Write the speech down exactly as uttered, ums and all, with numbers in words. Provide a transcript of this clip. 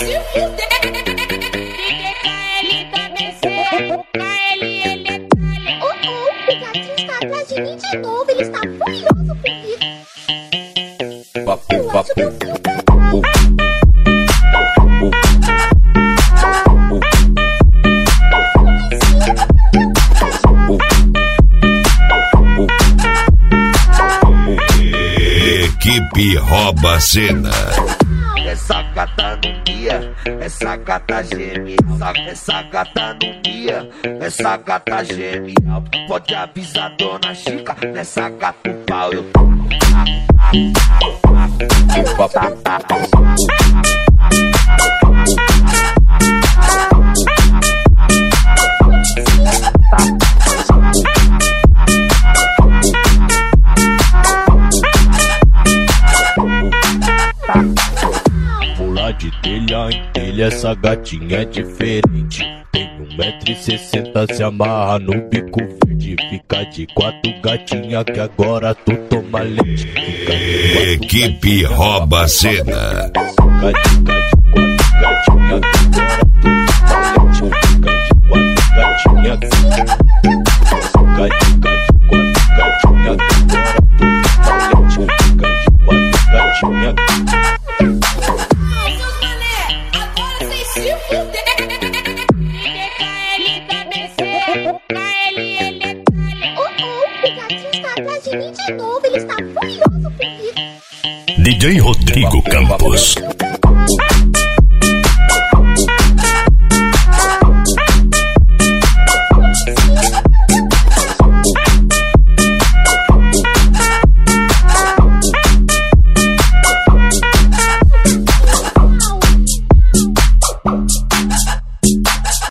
se fuder. D K L tá descendo, o K L ele é talha. Oh, oh, o gatinho está atrás de mim de novo, ele está furioso por isso. Papo, Eu acho que eu fui o Equipe rouba a cena. Essa gata não mia, essa gata geme. Essa, essa gata não mia, essa gata geme. Pode avisar dona Chica, nessa gata o pau eu Pular de telha em telha, essa gatinha é diferente. Tem um metro e sessenta, se amarra no bico verde. Fica de quatro, gatinha, que agora tu toma leite. Fica de quatro, Equipe rouba a cena. Fica de quatro, gatinha, que agora tu toma leite. Fica de quatro, gatinha, fica de quatro, gatinha, que agora tu toma leite. Fica de quatro, gatinha. Se fuder. D K L tá descendo, o K L ele é talha. Oh, oh, o gatinho está atrás de mim de novo, ele está furioso por isso. D J Rodrigo Campos.